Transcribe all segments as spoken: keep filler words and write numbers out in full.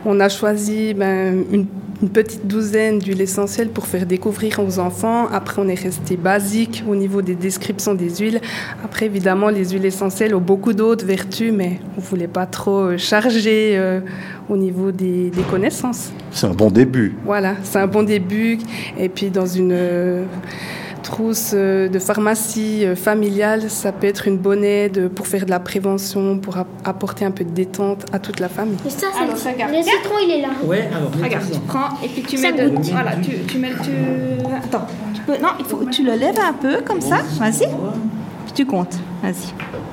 On a choisi ben, une, une petite douzaine d'huiles essentielles pour faire découvrir aux enfants. Après, on est resté basique au niveau des descriptions des huiles. Après, évidemment, les huiles essentielles ont beaucoup d'autres vertus, mais on ne voulait pas trop charger euh, au niveau des, des connaissances. C'est un bon début. Voilà, c'est un bon début. Et puis, dans une... Euh, trousse de pharmacie familiale, ça peut être une bonne aide pour faire de la prévention, pour apporter un peu de détente à toute la famille. Et ça, alors, ça, le citron, il est là. Ouais, alors regarde, tu prends et puis tu mets de, voilà, tu, tu mets tu attends, tu peux non, il faut que tu le lèves un peu comme ça. Vas-y. Puis tu comptes. Vas-y.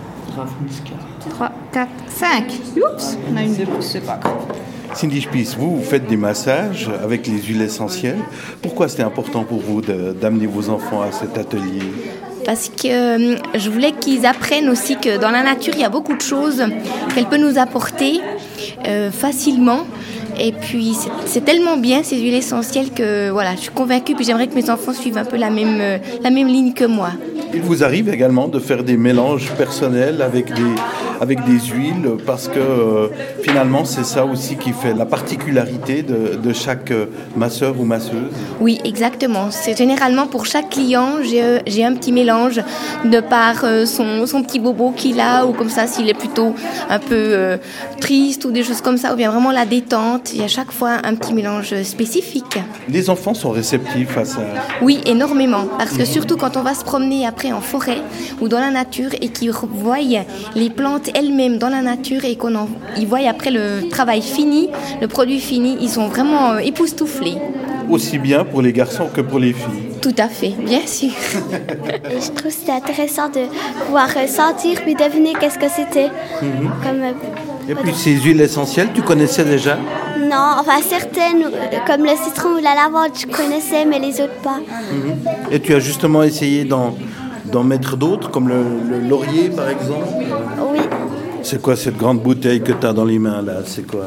trois, quatre, cinq. Oups, on a une de plus, c'est pas grave. Cindy Spies, vous, vous faites des massages avec les huiles essentielles. Pourquoi c'était important pour vous de, d'amener vos enfants à cet atelier ? Parce que euh, je voulais qu'ils apprennent aussi que dans la nature, il y a beaucoup de choses qu'elle peut nous apporter euh, facilement. Et puis, c'est, c'est tellement bien, ces huiles essentielles, que voilà, je suis convaincue. Puis j'aimerais que mes enfants suivent un peu la même, euh, la même ligne que moi. Il vous arrive également de faire des mélanges personnels avec des, avec des huiles, parce que euh, finalement, c'est ça aussi qui fait la particularité de, de chaque masseur ou masseuse. Oui, exactement. C'est généralement pour chaque client, j'ai, j'ai un petit mélange de par euh, son, son petit bobo qu'il a, ou comme ça, s'il est plutôt un peu euh, triste ou des choses comme ça, ou bien vraiment la détente. Il y a chaque fois un petit mélange spécifique. Les enfants sont réceptifs à ça? Oui, énormément. Parce que surtout quand on va se promener après en forêt ou dans la nature et qu'ils voient les plantes elles-mêmes dans la nature et qu'on en, ils voient après le travail fini, le produit fini, ils sont vraiment époustouflés. Aussi bien pour les garçons que pour les filles. Tout à fait, bien sûr. Et je trouve que c'était intéressant de pouvoir sentir puis deviner qu'est-ce que c'était. Mm-hmm. Comme, et puis ces huiles essentielles, tu connaissais déjà? Non, enfin certaines, comme le citron ou la lavande, je connaissais, mais les autres pas. Mm-hmm. Et tu as justement essayé d'en, d'en mettre d'autres, comme le, le laurier par exemple? Oui. C'est quoi cette grande bouteille que tu as dans les mains là? C'est quoi?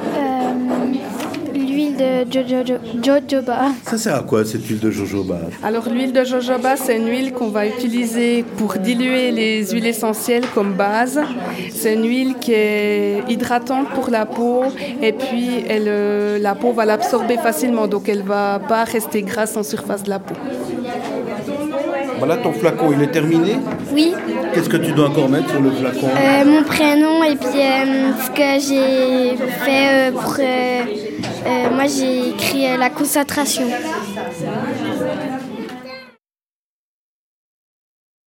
De jojoba. jojoba. Ça sert à quoi cette huile de jojoba? Alors l'huile de jojoba, c'est une huile qu'on va utiliser pour diluer les huiles essentielles comme base. C'est une huile qui est hydratante pour la peau et puis elle, la peau va l'absorber facilement, donc elle ne va pas rester grasse en surface de la peau. Voilà, ton flacon, il est terminé? Oui. Qu'est-ce que tu dois encore mettre sur le flacon? euh, Mon prénom et puis euh, ce que j'ai fait euh, pour... Euh, euh, moi, j'ai écrit euh, la concentration.